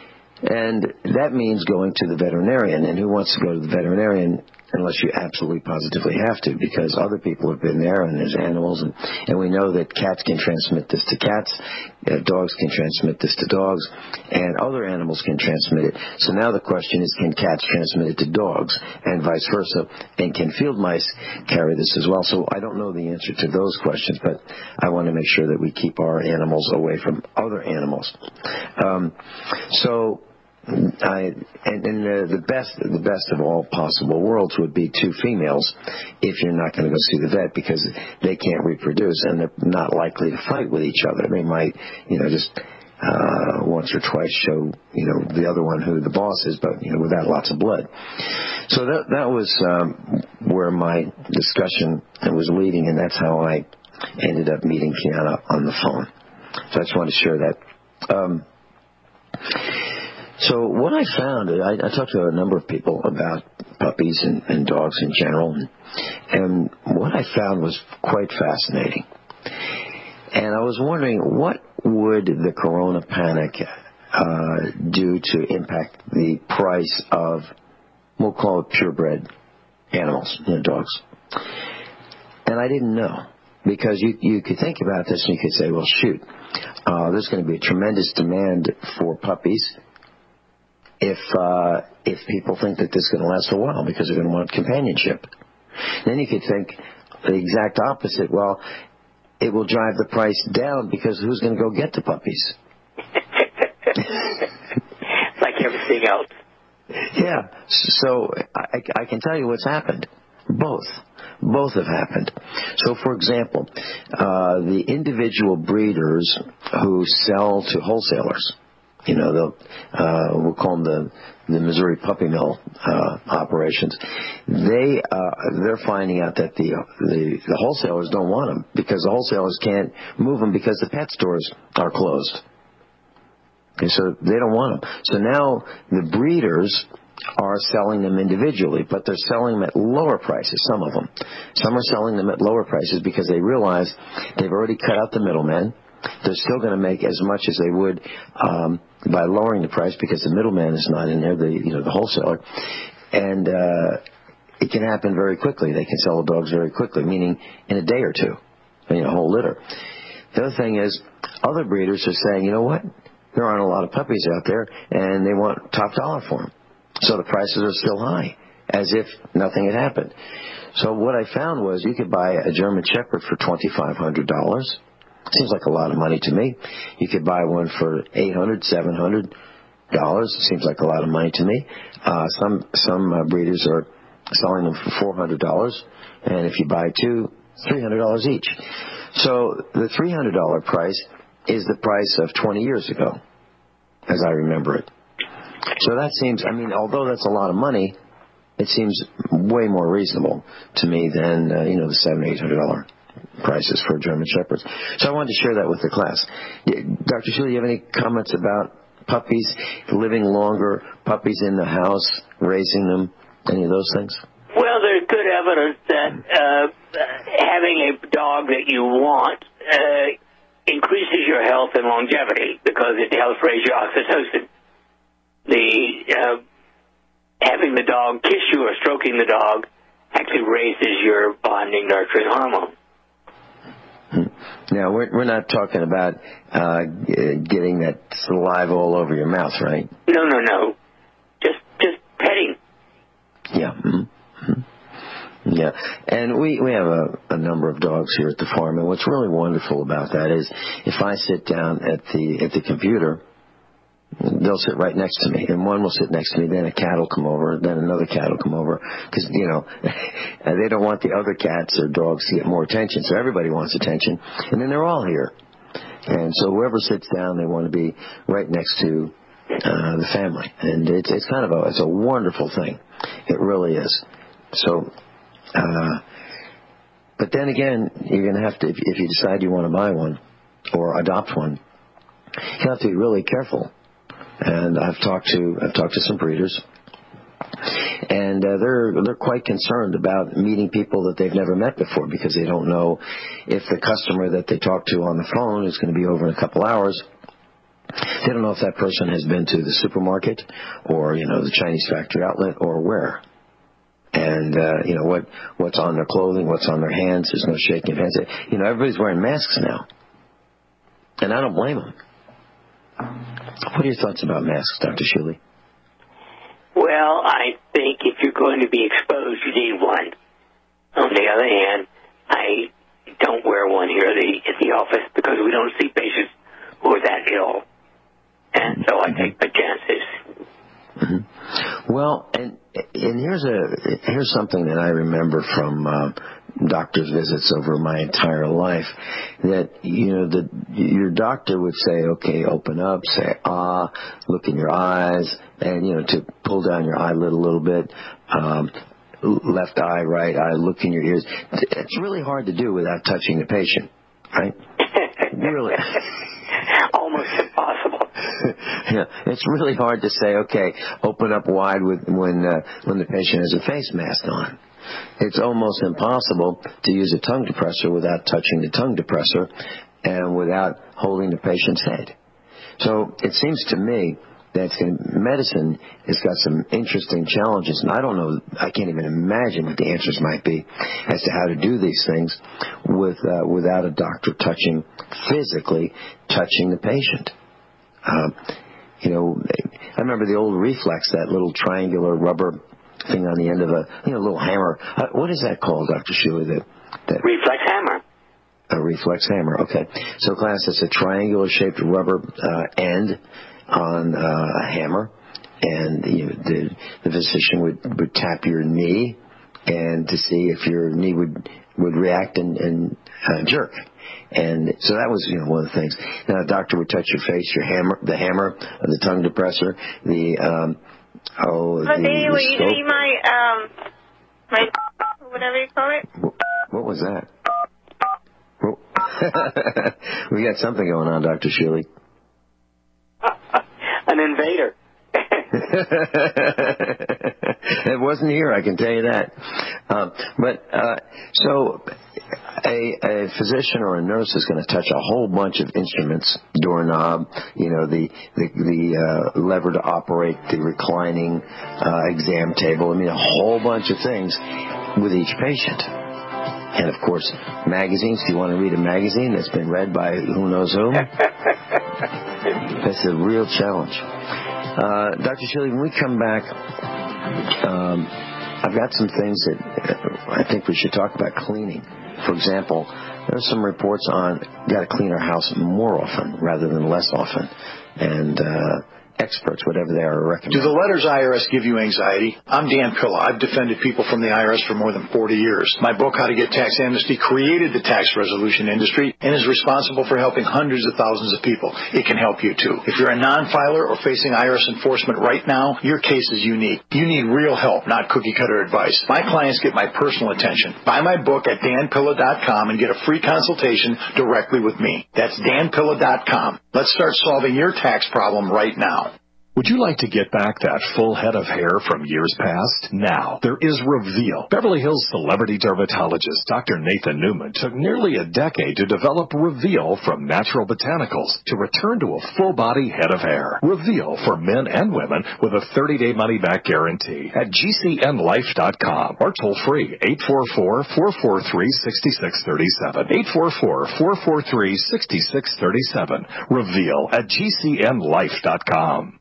And that means going to the veterinarian. And who wants to go to the veterinarian unless you absolutely positively have to, because other people have been there and there's animals. And, and we know that cats can transmit this to cats, uh, dogs can transmit this to dogs, and other animals can transmit it. So now the question is, can cats transmit it to dogs and vice versa? And can field mice carry this as well? So I don't know the answer to those questions, but I want to make sure that we keep our animals away from other animals. Um, so... I, and, and the, the best, the best of all possible worlds would be two females if you're not going to go see the vet, because they can't reproduce and they're not likely to fight with each other. They might, you know, just uh, once or twice show, you know, the other one who the boss is, but, you know, without lots of blood. So that that was um, where my discussion was leading, and that's how I ended up meeting Kiana on the phone. So I just wanted to share that. Um, So what I found, I, I talked to a number of people about puppies and, and dogs in general, and, and what I found was quite fascinating. And I was wondering, what would the corona panic uh, do to impact the price of, we'll call it purebred animals, you know, dogs? And I didn't know, because you you could think about this and you could say, well, shoot, uh, there's going to be a tremendous demand for puppies if uh, if people think that this is going to last a while because they're going to want companionship. Then you could think the exact opposite. Well, it will drive the price down because who's going to go get the puppies? Like everything else. Yeah. So I, I can tell you what's happened. Both. Both have happened. So, for example, uh, the individual breeders who sell to wholesalers, you know, they'll, uh, we'll call them the, the Missouri Puppy Mill uh, operations, they, uh, they're finding out that the, the, the wholesalers don't want them because the wholesalers can't move them because the pet stores are closed. Okay, so they don't want them. So now the breeders are selling them individually, but they're selling them at lower prices, some of them. Some are selling them at lower prices because they realize they've already cut out the middlemen. They're still going to make as much as they would um, by lowering the price because the middleman is not in there, the you know the wholesaler. And uh, it can happen very quickly. They can sell the dogs very quickly, meaning in a day or two, I mean, a whole litter. The other thing is other breeders are saying, you know what, there aren't a lot of puppies out there, and they want top dollar for them. So the prices are still high, as if nothing had happened. So what I found was you could buy a German Shepherd for twenty-five hundred dollars. Seems like a lot of money to me. You could buy one for eight hundred dollars, seven hundred dollars. Seems like a lot of money to me. Uh, some some uh, breeders are selling them for four hundred dollars, and if you buy two, three hundred dollars each. So the three hundred dollars price is the price of twenty years ago, as I remember it. So that seems, I mean, although that's a lot of money, it seems way more reasonable to me than, uh, you know, the seven hundred dollars, eight hundred dollars prices for German Shepherds. So I wanted to share that with the class. Doctor Shula, do you have any comments about puppies, living longer, puppies in the house, raising them, any of those things? Well, there's good evidence that uh, having a dog that you want uh, increases your health and longevity because it helps raise your oxytocin. The uh, having the dog kiss you or stroking the dog actually raises your bonding, nurturing hormone. Now, we're we're not talking about uh, getting that saliva all over your mouth, right? No, no, no. Just just petting. Yeah. Mm-hmm. Yeah. And we, we have a, a number of dogs here at the farm, and what's really wonderful about that is if I sit down at the at the computer, they'll sit right next to me, and one will sit next to me, then a cat will come over, then another cat will come over, because, you know, they don't want the other cats or dogs to get more attention, so everybody wants attention, and then they're all here. And so whoever sits down, they want to be right next to uh, the family, and it's it's kind of a, it's a wonderful thing. It really is. So, uh, but then again, you're going to have to, if, if you decide you want to buy one or adopt one, you have to be really careful. And I've talked to I've talked to some breeders, and uh, they're they're quite concerned about meeting people that they've never met before because they don't know if the customer that they talk to on the phone is going to be over in a couple hours. They don't know if that person has been to the supermarket or you know the Chinese factory outlet or where, and uh, you know what what's on their clothing, what's on their hands. There's no shaking of hands. You know everybody's wearing masks now, and I don't blame them. What are your thoughts about masks, Doctor Shuley? Well, I think if you're going to be exposed, you need one. On the other hand, I don't wear one here at the, at the office because we don't see patients who are that ill. And so I take my chances. Mm-hmm. Well, and and here's a here's something that I remember from uh, doctor's visits over my entire life. That you know, the your doctor would say, "Okay, open up, say ah, look in your eyes, and you know, to pull down your eyelid a little bit." Um, left eye, right eye, look in your ears. It's really hard to do without touching the patient, right? Really, almost impossible. Yeah, it's really hard to say, okay, open up wide with, when uh, when the patient has a face mask on. It's almost impossible to use a tongue depressor without touching the tongue depressor and without holding the patient's head. So it seems to me that medicine has got some interesting challenges, and I don't know, I can't even imagine what the answers might be as to how to do these things with uh, without a doctor touching, physically touching the patient. Um, you know, I remember the old reflex, that little triangular rubber thing on the end of a, you know, little hammer. Uh, what is that called, Doctor Shuey? That, that reflex hammer. A reflex hammer, okay. So, class, it's a triangular-shaped rubber uh, end on uh, a hammer, and you know, the, the physician would, would tap your knee and to see if your knee would would react and, and uh, jerk. And so that was, you know, one of the things. Now, the doctor would touch your face, your hammer, the hammer, the tongue depressor, the um, oh, the, But the anyway, you scope. see my um, my whatever you call it. What was that? We got something going on, Doctor Shealy. An invader. It wasn't here, I can tell you that. Um, but uh, so a, a physician or a nurse is going to touch a whole bunch of instruments, doorknob, you know, the the, the uh, lever to operate the reclining uh, exam table. I mean, a whole bunch of things with each patient. And, of course, magazines. Do you want to read a magazine that's been read by who knows whom? That's a real challenge. Uh, Doctor Shirley, when we come back, um, I've got some things that I think we should talk about cleaning. For example, there's some reports on got to clean our house more often rather than less often. And uh, experts, whatever they are, recommend. Do the letters I R S give you anxiety? I'm Dan Pilla. I've defended people from the I R S for more than forty years. My book, How to Get Tax Amnesty, created the tax resolution industry and is responsible for helping hundreds of thousands of people. It can help you, too. If you're a non-filer or facing I R S enforcement right now, your case is unique. You need real help, not cookie-cutter advice. My clients get my personal attention. Buy my book at dan pilla dot com and get a free consultation directly with me. That's dan pilla dot com. Let's start solving your tax problem right now. Would you like to get back that full head of hair from years past? Now, there is Reveal. Beverly Hills celebrity dermatologist Doctor Nathan Newman took nearly a decade to develop Reveal from natural botanicals to return to a full-body head of hair. Reveal for men and women with a thirty-day money-back guarantee at G C N life dot com or toll-free eight four four, four four three, six six three seven. eight four four, four four three, six six three seven. Reveal at G C N life dot com.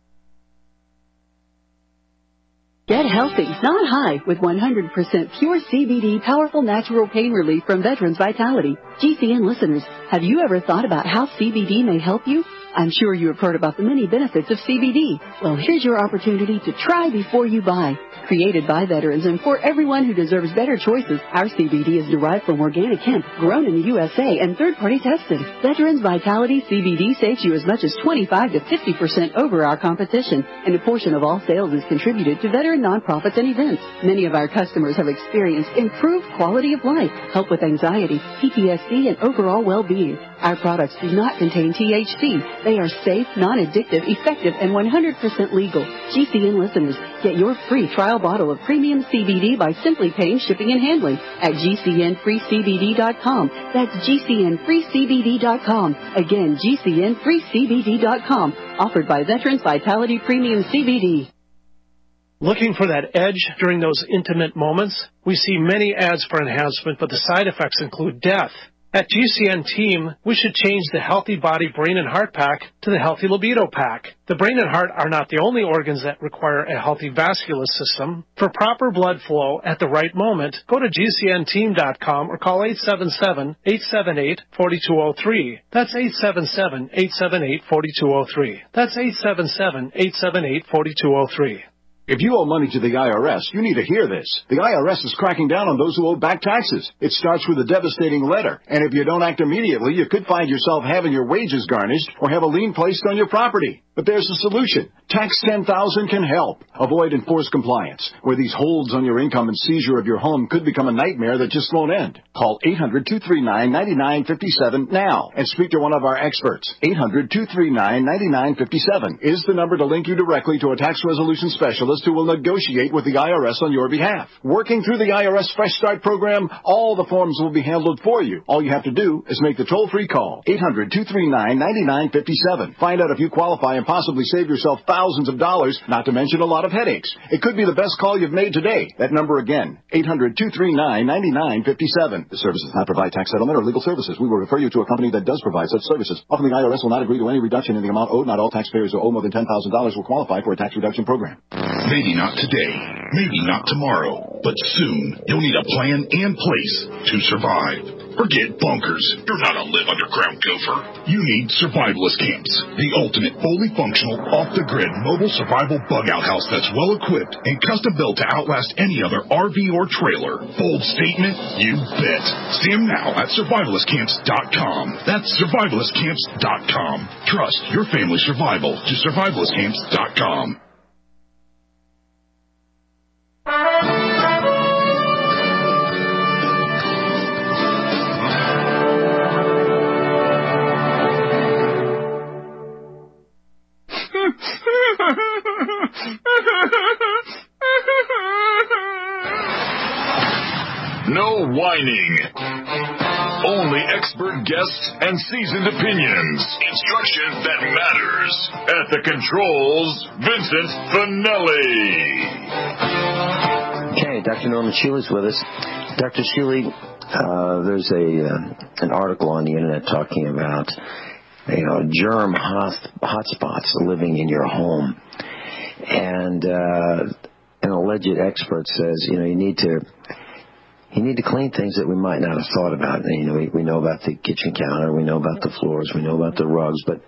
Get healthy, not high, with one hundred percent pure C B D powerful natural pain relief from Veterans Vitality. G C N listeners, have you ever thought about how C B D may help you? I'm sure you have heard about the many benefits of C B D. Well, here's your opportunity to try before you buy. Created by veterans and for everyone who deserves better choices, our C B D is derived from organic hemp, grown in the U S A, and third-party tested. Veterans Vitality C B D saves you as much as twenty-five to fifty percent over our competition, and a portion of all sales is contributed to veteran nonprofits and events. Many of our customers have experienced improved quality of life, help with anxiety, P T S D, and overall well-being. Our products do not contain T H C. They are safe, non-addictive, effective, and one hundred percent legal. G C N listeners, get your free trial bottle of premium C B D by simply paying shipping and handling at G C N free C B D dot com. That's G C N free C B D dot com. Again, G C N free C B D dot com. Offered by Veterans Vitality Premium C B D. Looking for that edge during those intimate moments? We see many ads for enhancement, but the side effects include death. At G C N Team, we should change the Healthy Body Brain and Heart Pack to the Healthy Libido Pack. The brain and heart are not the only organs that require a healthy vascular system. For proper blood flow at the right moment, go to G C N team dot com or call eight seven seven, eight seven eight, four two zero three. That's eight seven seven, eight seven eight, four two zero three. That's eight seven seven, eight seven eight, four two zero three. If you owe money to the I R S, you need to hear this. The I R S is cracking down on those who owe back taxes. It starts with a devastating letter, and if you don't act immediately, you could find yourself having your wages garnished or have a lien placed on your property. But there's a solution. Tax ten thousand can help. Avoid enforced compliance, where these holds on your income and seizure of your home could become a nightmare that just won't end. Call eight hundred, two three nine, nine nine five seven now and speak to one of our experts. eight hundred, two three nine, nine nine five seven is the number to link you directly to a tax resolution specialist who will negotiate with the I R S on your behalf. Working through the I R S Fresh Start program, all the forms will be handled for you. All you have to do is make the toll-free call. eight hundred, two three nine, nine nine five seven. Find out if you qualify and possibly save yourself thousands of dollars, not to mention a lot of headaches. It could be the best call you've made today. That number again, eight hundred, two three nine, nine nine five seven. The service does not provide tax settlement or legal services. We will refer you to a company that does provide such services. Often the I R S will not agree to any reduction in the amount owed. Not all taxpayers who owe more than ten thousand dollars will qualify for a tax reduction program. Maybe not today, maybe not tomorrow, but soon you'll need a plan in place to survive. Forget bunkers. You're not a live underground gopher. You need survivalist camps, the ultimate fully functional, off-the-grid mobile survival bug-out house that's well-equipped and custom-built to outlast any other R V or trailer. Bold statement? You bet. See them now at survivalist camps dot com. That's survivalist camps dot com. Trust your family's survival to survivalist camps dot com. No whining. Only expert guests and seasoned opinions. Instruction that matters. At the controls, Vincent Finelli. Okay, Doctor Norman Shealy's with us. Doctor Shealy, uh, there's a uh, an article on the internet talking about you know germ hot hotspots living in your home, and uh, an alleged expert says you know you need to. You need to clean things that we might not have thought about. And, you know, we, we know about the kitchen counter, we know about the floors, we know about the rugs, but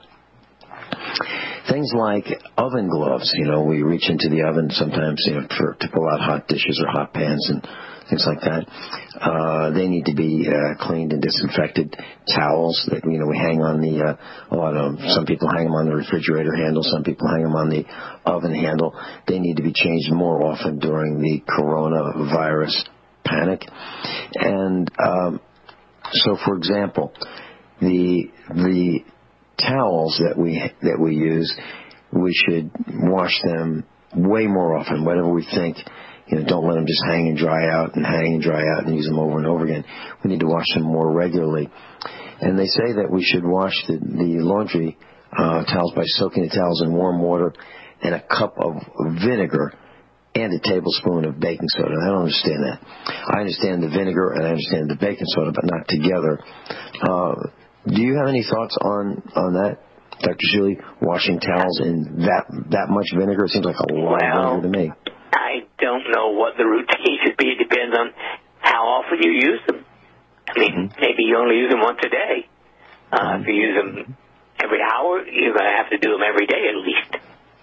things like oven gloves. You know, we reach into the oven sometimes, you know, for, to pull out hot dishes or hot pans and things like that. Uh, they need to be uh, cleaned and disinfected. Towels that you know we hang on the uh, a lot of them. Some people hang them on the refrigerator handle. Some people hang them on the oven handle. They need to be changed more often during the coronavirus panic. And um, so, for example, the the towels that we that we use, we should wash them way more often. Whatever we think, you know, don't let them just hang and dry out and hang and dry out and use them over and over again. We need to wash them more regularly. And they say that we should wash the, the laundry uh, towels by soaking the towels in warm water and a cup of vinegar and a tablespoon of baking soda. I don't understand that. I understand the vinegar and I understand the baking soda, but not together. Uh, do you have any thoughts on, on that, Doctor Shealy? Washing towels in that that much vinegar? It seems like a lot well, of vinegar to me. I don't know what the routine should be. It depends on how often you use them. I mean, mm-hmm. maybe you only use them once a day. Uh, mm-hmm. If you use them every hour, you're going to have to do them every day at least.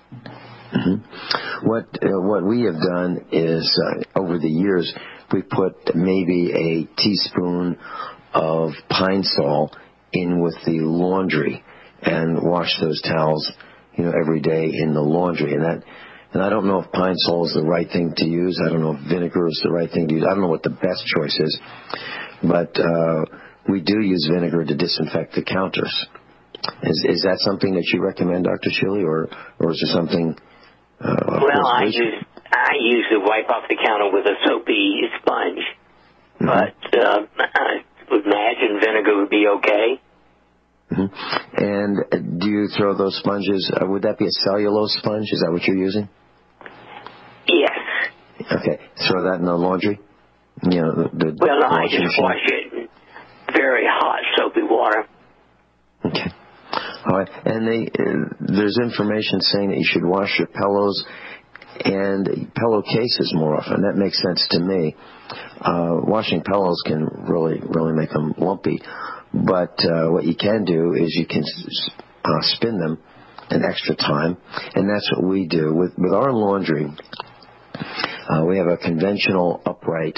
Mm-hmm. What uh, what we have done is, uh, over the years, we put maybe a teaspoon of Pine Sol in with the laundry and wash those towels, you know, every day in the laundry. And that, and I don't know if Pine Sol is the right thing to use. I don't know if vinegar is the right thing to use. I don't know what the best choice is. But uh, we do use vinegar to disinfect the counters. Is is that something that you recommend, Doctor Shealy, or or is there something? Uh, well, I use I usually wipe off the counter with a soapy sponge, mm-hmm. but uh, I would imagine vinegar would be okay. Mm-hmm. And do you throw those sponges? Uh, would that be a cellulose sponge? Is that what you're using? Yes. Okay. Throw that in the laundry. You know, the, the well, no, I just machine. wash it in very hot soapy water. Okay. All right, and they, uh, there's information saying that you should wash your pillows and pillowcases more often. That makes sense to me. Uh, washing pillows can really, really make them lumpy. But uh, what you can do is you can uh, spin them an extra time, and that's what we do. With, with our laundry, uh, we have a conventional upright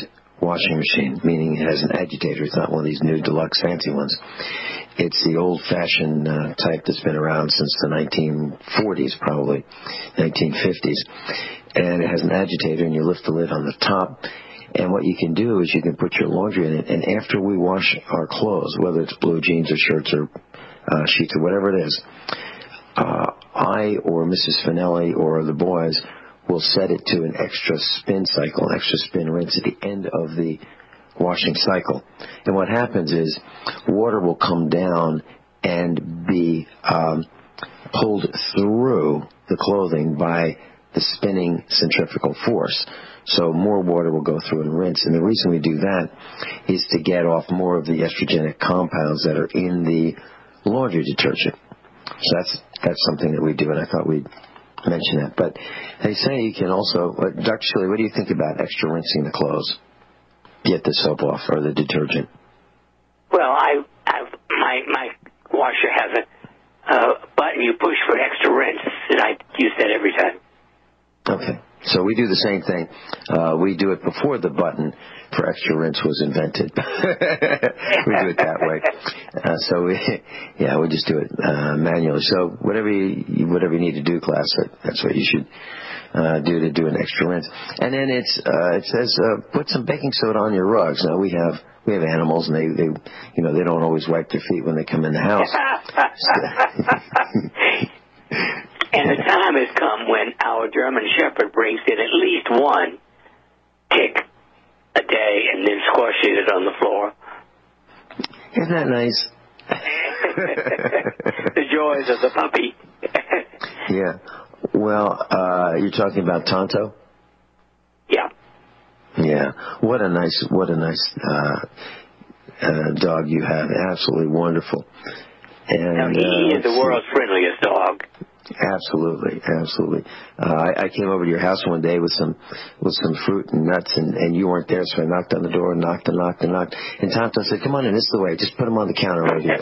washing machine, meaning it has an agitator. It's not one of these new deluxe fancy ones. It's the old-fashioned uh, type that's been around since the nineteen forties, probably, nineteen fifties. And it has an agitator, and you lift the lid on the top. And what you can do is you can put your laundry in it, and after we wash our clothes, whether it's blue jeans or shirts or uh, sheets or whatever it is, uh, I or Missus Finelli or the boys will set it to an extra spin cycle, an extra spin rinse at the end of the washing cycle. And what happens is water will come down and be um, pulled through the clothing by the spinning centrifugal force. So more water will go through and rinse. And the reason we do that is to get off more of the estrogenic compounds that are in the laundry detergent. So that's that's something that we do, and I thought we'd mention that. But they say you can also, uh, Doctor Shirley, what do you think about extra rinsing the clothes? Get the soap off or the detergent. Well, I, I've, my my washer has a uh, button you push for extra rinse, and I use that every time. Okay. So we do the same thing. Uh, we do it before the button for extra rinse was invented. We do it that way. Uh, so we, yeah, we just do it uh, manually. So whatever you whatever you need to do, class, that's what you should uh, do to do an extra rinse. And then it's uh, it says uh, put some baking soda on your rugs. Now we have we have animals, and they, they you know they don't always wipe their feet when they come in the house. And the time has come when our German Shepherd brings in at least one tick a day and then squashes it on the floor. Isn't that nice? The joys of the puppy. Yeah. Well, uh, you're talking about Tonto? Yeah. Yeah. What a nice, what a nice uh, uh, dog you have. Absolutely wonderful. And now, he uh, is the world's friendliest dog. Absolutely, absolutely. Uh, I, I came over to your house one day with some with some fruit and nuts, and, and you weren't there, so I knocked on the door and knocked and knocked and knocked. And Tonto said, "Come on in, this is the way. Just put them on the counter right here."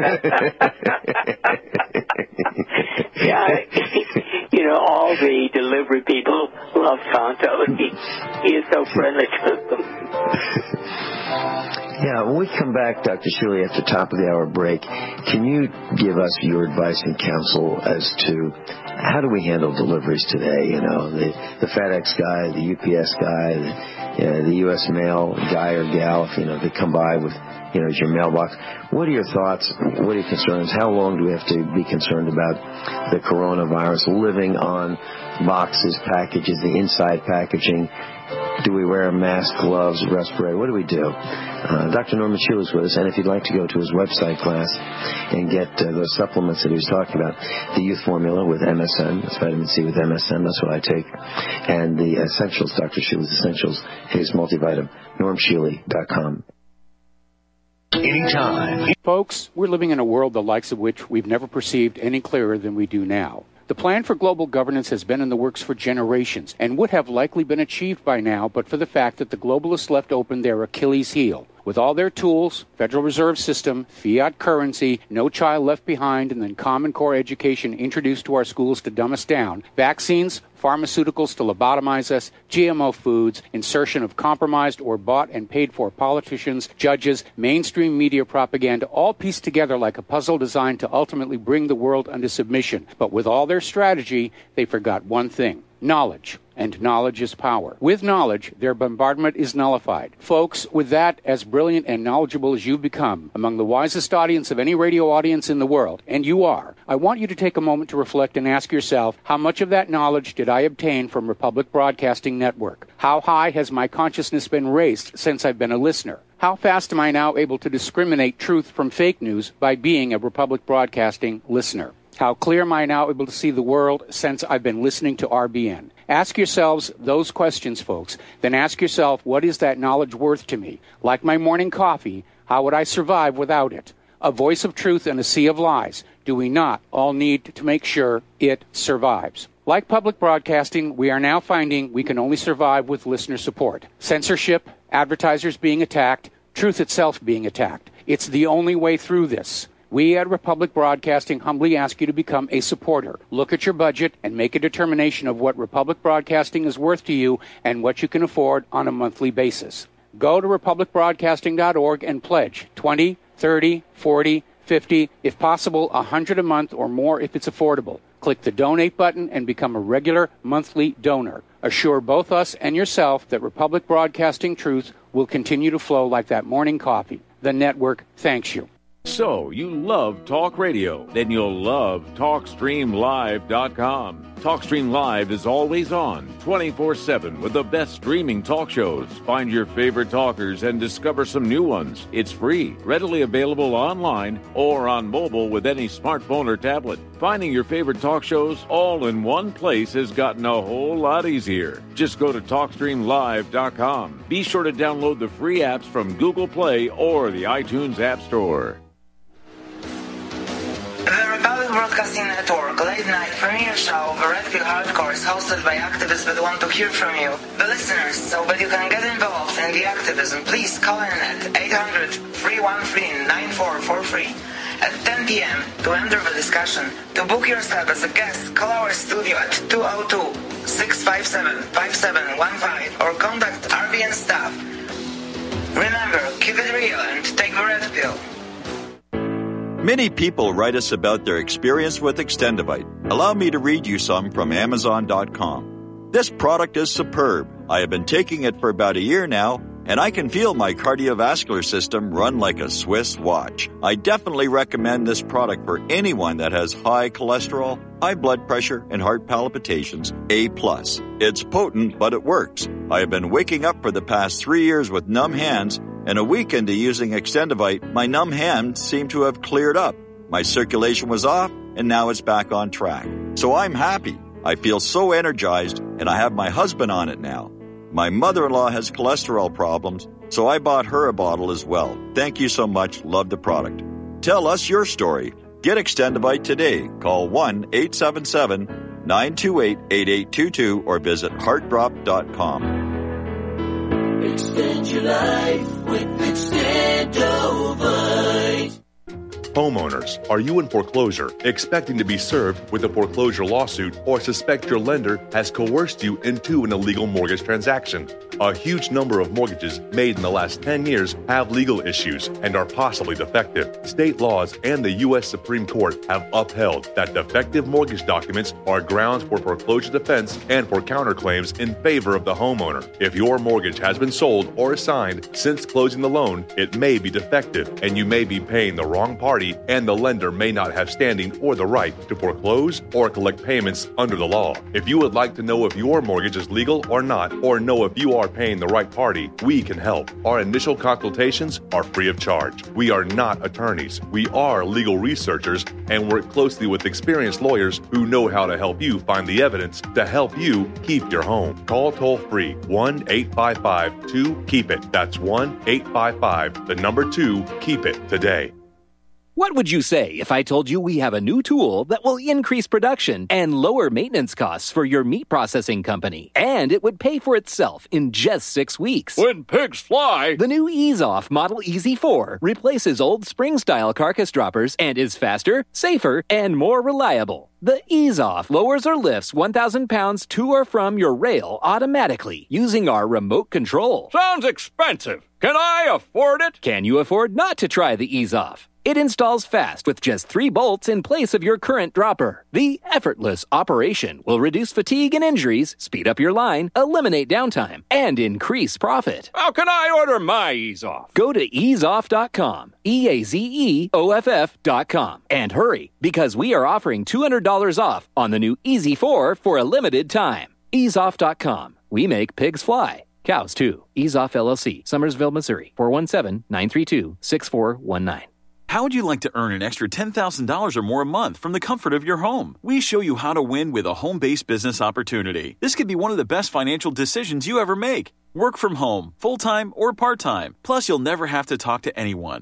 Yeah, you know, all the delivery people love Tonto. He, he is so friendly to them. Yeah, when we come back, Doctor Shirley, after top of the hour break, can you give us your advice and counsel as to how do we handle deliveries today? You know, the, the FedEx guy, the U P S guy, the, you know, the U S mail guy or gal, if, you know, they come by with, you know, your mailbox. What are your thoughts? What are your concerns? How long do we have to be concerned about the coronavirus living on boxes, packages, the inside packaging? Do we wear a mask, gloves, respirator? What do we do? Uh, Doctor Norman Shealy is with us, and if you'd like to go to his website, class, and get uh, those supplements that he was talking about, the Youth Formula with M S M, that's vitamin C with M S M, that's what I take, and the Essentials, Doctor Shealy's Essentials, his multivitamin, norm shealy dot com. Anytime. Folks, we're living in a world the likes of which we've never perceived any clearer than we do now. The plan for global governance has been in the works for generations and would have likely been achieved by now but for the fact that the globalists left open their Achilles heel. With all their tools, Federal Reserve System, fiat currency, no child left behind, and then Common Core education introduced to our schools to dumb us down, vaccines, pharmaceuticals to lobotomize us, G M O foods, insertion of compromised or bought and paid for politicians, judges, mainstream media propaganda, all pieced together like a puzzle designed to ultimately bring the world under submission. But with all their strategy, they forgot one thing: knowledge. And knowledge is power. With knowledge, their bombardment is nullified. Folks, with that, as brilliant and knowledgeable as you've become, among the wisest audience of any radio audience in the world, and you are, I want you to take a moment to reflect and ask yourself, how much of that knowledge did I obtain from Republic Broadcasting Network? How high has my consciousness been raised since I've been a listener? How fast am I now able to discriminate truth from fake news by being a Republic Broadcasting listener? How clear am I now able to see the world since I've been listening to R B N? Ask yourselves those questions, folks. Then ask yourself, what is that knowledge worth to me? Like my morning coffee, how would I survive without it? A voice of truth in a sea of lies. Do we not all need to make sure it survives? Like public broadcasting, we are now finding we can only survive with listener support. Censorship, advertisers being attacked, truth itself being attacked. It's the only way through this. We at Republic Broadcasting humbly ask you to become a supporter. Look at your budget and make a determination of what Republic Broadcasting is worth to you and what you can afford on a monthly basis. Go to republic broadcasting dot org and pledge twenty, thirty, forty, fifty, if possible, one hundred a month or more if it's affordable. Click the donate button and become a regular monthly donor. Assure both us and yourself that Republic Broadcasting Truth will continue to flow like that morning coffee. The network thanks you. So, you love talk radio? Then you'll love talk stream live dot com. TalkStream Live is always on, twenty-four seven, with the best streaming talk shows. Find your favorite talkers and discover some new ones. It's free, readily available online or on mobile with any smartphone or tablet. Finding your favorite talk shows all in one place has gotten a whole lot easier. Just go to talk stream live dot com. Be sure to download the free apps from Google Play or the iTunes App Store. The Republic Broadcasting Network late night premiere show, The Red Pill Hardcore, is hosted by activists that want to hear from you, the listeners. So that you can get involved in the activism, please call in at eight hundred, three one three, nine four four three at ten p.m. to enter the discussion. To book yourself as a guest, call our studio at two oh two, six five seven, five seven one five or contact R B N staff. Remember, keep it real and take the Red Pill. Many people write us about their experience with Extendivite. Allow me to read you some from Amazon dot com. This product is superb. I have been taking it for about a year now, and I can feel my cardiovascular system run like a Swiss watch. I definitely recommend this product for anyone that has high cholesterol, high blood pressure, and heart palpitations, A plus. It's potent, but it works. I have been waking up for the past three years with numb hands, and a week into using Extendivite, my numb hands seem to have cleared up. My circulation was off, and now it's back on track. So I'm happy. I feel so energized, and I have my husband on it now. My mother-in-law has cholesterol problems, so I bought her a bottle as well. Thank you so much. Love the product. Tell us your story. Get Extendivite today. Call one eight seven seven, nine two eight, eight eight two two or visit heart drop dot com. Extend your life with Extendivite. Homeowners, are you in foreclosure, expecting to be served with a foreclosure lawsuit, or suspect your lender has coerced you into an illegal mortgage transaction? A huge number of mortgages made in the last ten years have legal issues and are possibly defective. State laws and the U S Supreme Court have upheld that defective mortgage documents are grounds for foreclosure defense and for counterclaims in favor of the homeowner. If your mortgage has been sold or assigned since closing the loan, it may be defective and you may be paying the wrong party, and the lender may not have standing or the right to foreclose or collect payments under the law. If you would like to know if your mortgage is legal or not, or know if you are paying the right party, we can help. Our initial consultations are free of charge. We are not attorneys. We are legal researchers and work closely with experienced lawyers who know how to help you find the evidence to help you keep your home. Call toll free one eight five five, two, keep it. That's one eight five five, the number two, keep it today. What would you say if I told you we have a new tool that will increase production and lower maintenance costs for your meat processing company? And it would pay for itself in just six weeks. When pigs fly! The new Ease Off Model E Z four replaces old spring-style carcass droppers and is faster, safer, and more reliable. The Ease Off lowers or lifts one thousand pounds to or from your rail automatically using our remote control. Sounds expensive. Can I afford it? Can you afford not to try the Ease Off? It installs fast with just three bolts in place of your current dropper. The effortless operation will reduce fatigue and injuries, speed up your line, eliminate downtime, and increase profit. How can I order my Ease Off? Go to ease off dot com, E A Z E O F F dot com, and hurry, because we are offering two hundred dollars off on the new E Z four for a limited time. ease off dot com. We make pigs fly. Cows, too. Ease Off L L C, Summersville, Missouri, four one seven, nine three two, six four one nine. How would you like to earn an extra ten thousand dollars or more a month from the comfort of your home? We show you how to win with a home-based business opportunity. This could be one of the best financial decisions you ever make. Work from home, full-time or part-time. Plus, you'll never have to talk to anyone.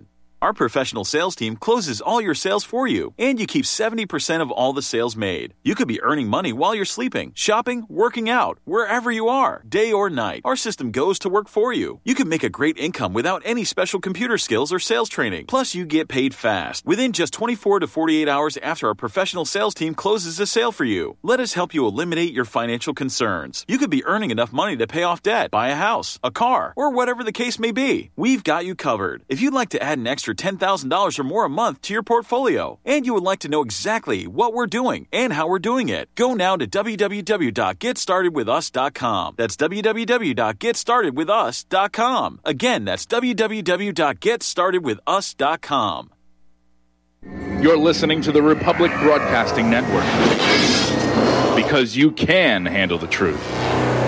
Our professional sales team closes all your sales for you, and you keep seventy percent of all the sales made. You could be earning money while you're sleeping, shopping, working out, wherever you are, day or night. Our system goes to work for you. You can make a great income without any special computer skills or sales training. Plus, you get paid fast, within just twenty-four to forty-eight hours after our professional sales team closes a sale for you. Let us help you eliminate your financial concerns. You could be earning enough money to pay off debt, buy a house, a car, or whatever the case may be. We've got you covered. If you'd like to add an extra ten thousand dollars or more a month to your portfolio, and you would like to know exactly what we're doing and how we're doing it, go now to w w w dot get started with us dot com. That's w w w dot get started with us dot com. Again, that's w w w dot get started with us dot com. You're listening to the Republic Broadcasting Network, because you can handle the truth.